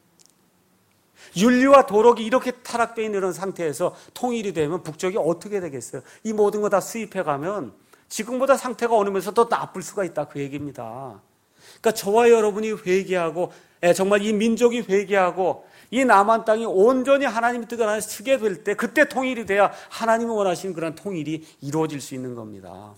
윤리와 도덕이 이렇게 타락되어 있는 이런 상태에서 통일이 되면 북쪽이 어떻게 되겠어요? 이 모든 거 다 수입해 가면 지금보다 상태가 어느 면에서 더 나쁠 수가 있다, 그 얘기입니다. 그러니까 저와 여러분이 회개하고, 정말 이 민족이 회개하고 이 남한 땅이 온전히 하나님의 뜻 안에 서게 될 때, 그때 통일이 돼야 하나님이 원하시는 그런 통일이 이루어질 수 있는 겁니다.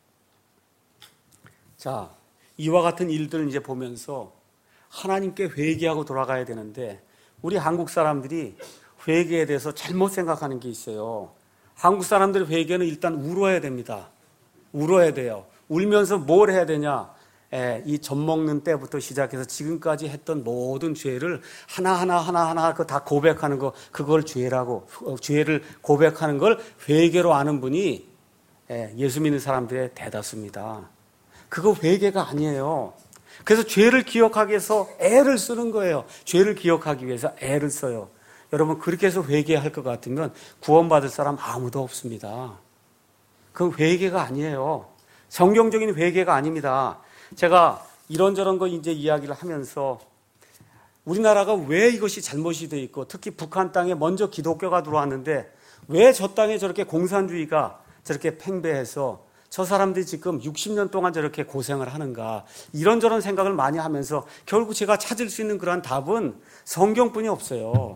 자, 이와 같은 일들을 이제 보면서 하나님께 회개하고 돌아가야 되는데, 우리 한국 사람들이 회개에 대해서 잘못 생각하는 게 있어요. 한국 사람들의 회개는 일단 울어야 됩니다. 울어야 돼요. 울면서 뭘 해야 되냐? 예, 이 젖 먹는 때부터 시작해서 지금까지 했던 모든 죄를 하나하나 하나하나 그 다 고백하는 거, 그걸 죄라고, 죄를 고백하는 걸 회개로 아는 분이 예, 예수 믿는 사람들의 대다수입니다. 그거 회개가 아니에요. 그래서 죄를 기억하기 위해서 애를 쓰는 거예요. 죄를 기억하기 위해서 애를 써요. 여러분, 그렇게 해서 회개할 것 같으면 구원받을 사람 아무도 없습니다. 그건 회개가 아니에요. 성경적인 회개가 아닙니다. 제가 이런저런 거 이제 이야기를 하면서 우리나라가 왜 이것이 잘못이 돼 있고, 특히 북한 땅에 먼저 기독교가 들어왔는데 왜 저 땅에 저렇게 공산주의가 저렇게 팽배해서 저 사람들이 지금 육십 년 동안 저렇게 고생을 하는가, 이런저런 생각을 많이 하면서 결국 제가 찾을 수 있는 그런 답은 성경뿐이 없어요.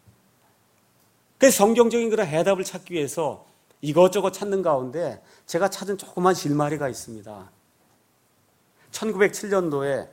그래서 성경적인 그런 해답을 찾기 위해서 이것저것 찾는 가운데 제가 찾은 조그만 실마리가 있습니다. 천구백칠 년도에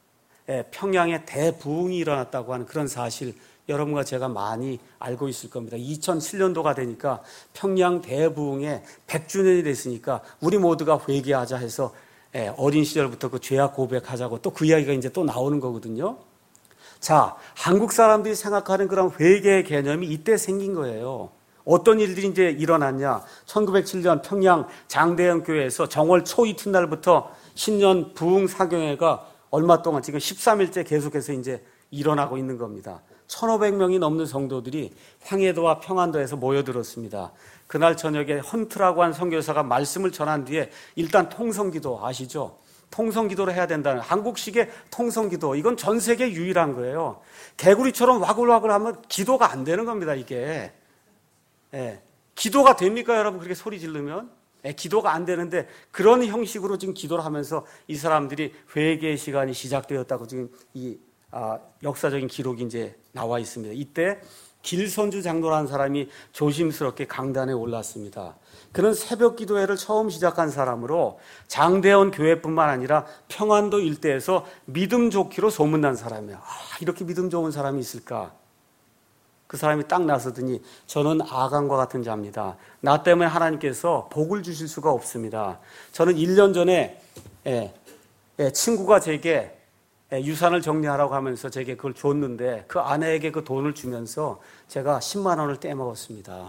평양에 대부흥이 일어났다고 하는 그런 사실, 여러분과 제가 많이 알고 있을 겁니다. 이천칠 년도가 되니까 평양 대부흥의 백 주년이 됐으니까 우리 모두가 회개하자 해서 어린 시절부터 그 죄악 고백하자고 또 그 이야기가 이제 또 나오는 거거든요. 자, 한국 사람들이 생각하는 그런 회개의 개념이 이때 생긴 거예요. 어떤 일들이 이제 일어났냐? 천구백칠 년 평양 장대영 교회에서 정월 초 이튿날부터 신년 부흥 사경회가 얼마 동안 지금 십삼 일째 계속해서 이제 일어나고 있는 겁니다. 천오백 명이 넘는 성도들이 황해도와 평안도에서 모여들었습니다. 그날 저녁에 헌트라고 한 선교사가 말씀을 전한 뒤에 일단 통성기도 아시죠? 통성기도를 해야 된다는, 한국식의 통성기도, 이건 전 세계 유일한 거예요. 개구리처럼 와글와글 하면 기도가 안 되는 겁니다, 이게. 예. 기도가 됩니까, 여러분? 그렇게 소리 지르면? 예, 기도가 안 되는데 그런 형식으로 지금 기도를 하면서 이 사람들이 회개의 시간이 시작되었다고 지금 이 아, 역사적인 기록이 이제 나와 있습니다. 이때 길선주 장로라는 사람이 조심스럽게 강단에 올랐습니다. 그는 새벽 기도회를 처음 시작한 사람으로 장대원 교회뿐만 아니라 평안도 일대에서 믿음 좋기로 소문난 사람이에요. 아, 이렇게 믿음 좋은 사람이 있을까? 그 사람이 딱 나서더니 저는 아간과 같은 자입니다. 나 때문에 하나님께서 복을 주실 수가 없습니다. 저는 일 년 전에 예, 예, 친구가 제게 유산을 정리하라고 하면서 제게 그걸 줬는데 그 아내에게 그 돈을 주면서 제가 십만 원을 떼먹었습니다.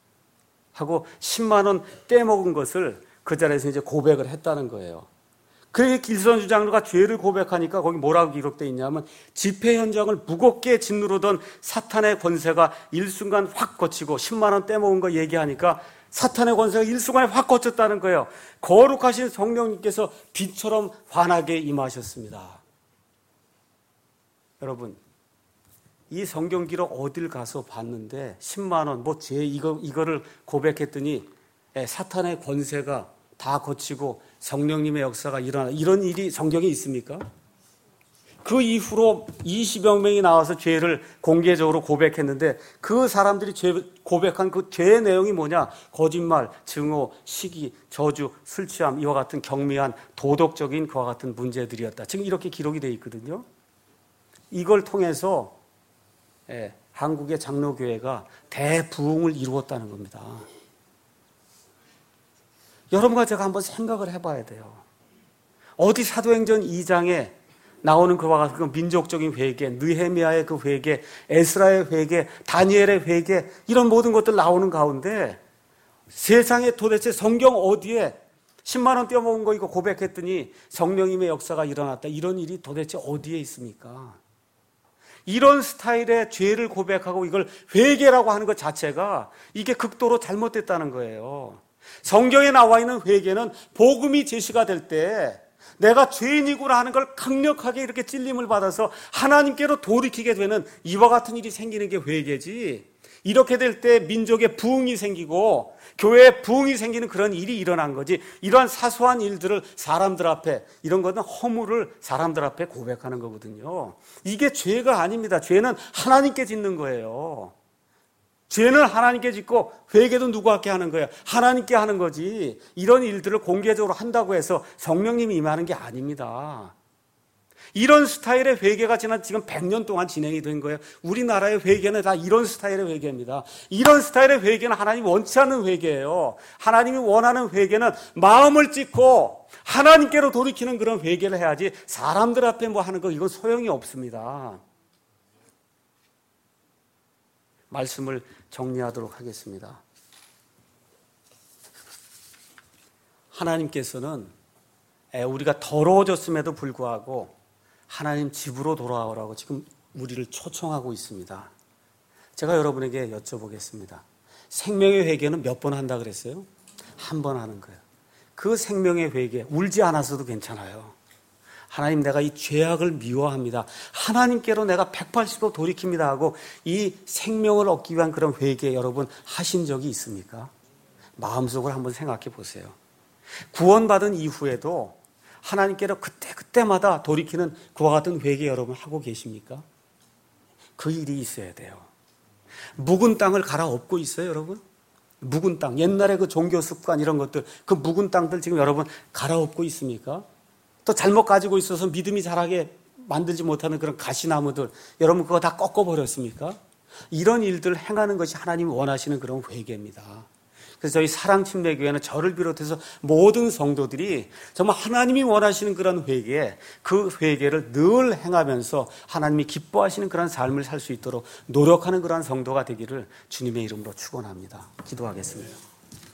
하고 십만 원 떼먹은 것을 그 자리에서 이제 고백을 했다는 거예요. 그렇게 길선주 장로가 죄를 고백하니까 거기 뭐라고 기록되어 있냐면 집회 현장을 무겁게 짓누르던 사탄의 권세가 일순간 확 거치고 십만 원 떼먹은 거 얘기하니까 사탄의 권세가 일순간에 확 거쳤다는 거예요. 거룩하신 성령님께서 빛처럼 환하게 임하셨습니다. 여러분, 이 성경 기록 어딜 가서 봤는데 십만 원, 뭐 죄 이거, 이거를 고백했더니 사탄의 권세가 다 거치고 성령님의 역사가 일어나, 이런 일이 성경에 있습니까? 그 이후로 이십여 명이 나와서 죄를 공개적으로 고백했는데 그 사람들이 죄 고백한 그 죄의 내용이 뭐냐? 거짓말, 증오, 시기, 저주, 술 취함, 이와 같은 경미한 도덕적인 그와 같은 문제들이었다. 지금 이렇게 기록이 되어 있거든요. 이걸 통해서 예, 한국의 장로교회가 대부흥을 이루었다는 겁니다. 여러분과 제가 한번 생각을 해봐야 돼요. 어디 사도행전 이 장에 나오는 그와 같은 그 민족적인 회개, 느헤미야의 그 회개, 에스라의 회개, 다니엘의 회개, 이런 모든 것들 나오는 가운데 세상에 도대체 성경 어디에 십만 원 떼어먹은 거 이거 고백했더니 성령님의 역사가 일어났다, 이런 일이 도대체 어디에 있습니까? 이런 스타일의 죄를 고백하고 이걸 회개라고 하는 것 자체가 이게 극도로 잘못됐다는 거예요. 성경에 나와 있는 회개는 복음이 제시가 될 때 내가 죄인이구나 하는 걸 강력하게 이렇게 찔림을 받아서 하나님께로 돌이키게 되는 이와 같은 일이 생기는 게 회개지. 이렇게 될 때 민족에 부흥이 생기고 교회에 부흥이 생기는 그런 일이 일어난 거지. 이러한 사소한 일들을 사람들 앞에, 이런 것은 허물을 사람들 앞에 고백하는 거거든요. 이게 죄가 아닙니다. 죄는 하나님께 짓는 거예요. 죄는 하나님께 짓고 회개도 누구한테 하는 거예요? 하나님께 하는 거지. 이런 일들을 공개적으로 한다고 해서 성령님이 임하는 게 아닙니다. 이런 스타일의 회개가 지난 지금 백 년 동안 진행이 된 거예요. 우리나라의 회개는 다 이런 스타일의 회개입니다. 이런 스타일의 회개는 하나님이 원치 않는 회개예요. 하나님이 원하는 회개는 마음을 찢고 하나님께로 돌이키는 그런 회개를 해야지, 사람들 앞에 뭐 하는 거 이건 소용이 없습니다. 말씀을 정리하도록 하겠습니다. 하나님께서는 우리가 더러워졌음에도 불구하고 하나님 집으로 돌아오라고 지금 우리를 초청하고 있습니다. 제가 여러분에게 여쭤보겠습니다. 생명의 회개는 몇 번 한다 그랬어요? 한 번 하는 거예요. 그 생명의 회개, 울지 않았어도 괜찮아요. 하나님, 내가 이 죄악을 미워합니다. 하나님께로 내가 백팔십 도 돌이킵니다 하고 이 생명을 얻기 위한 그런 회개 여러분 하신 적이 있습니까? 마음속으로 한번 생각해 보세요. 구원받은 이후에도 하나님께로 그때그때마다 돌이키는 그와 같은 회개 여러분 하고 계십니까? 그 일이 있어야 돼요. 묵은 땅을 갈아엎고 있어요, 여러분? 묵은 땅, 옛날에 그 종교 습관 이런 것들, 그 묵은 땅들 지금 여러분 갈아엎고 있습니까? 또 잘못 가지고 있어서 믿음이 자라게 만들지 못하는 그런 가시나무들, 여러분 그거 다 꺾어버렸습니까? 이런 일들을 행하는 것이 하나님이 원하시는 그런 회개입니다. 그래서 저희 사랑침례교회는 저를 비롯해서 모든 성도들이 정말 하나님이 원하시는 그런 회개, 그 회개를 늘 행하면서 하나님이 기뻐하시는 그런 삶을 살 수 있도록 노력하는 그런 성도가 되기를 주님의 이름으로 축원합니다. 기도하겠습니다.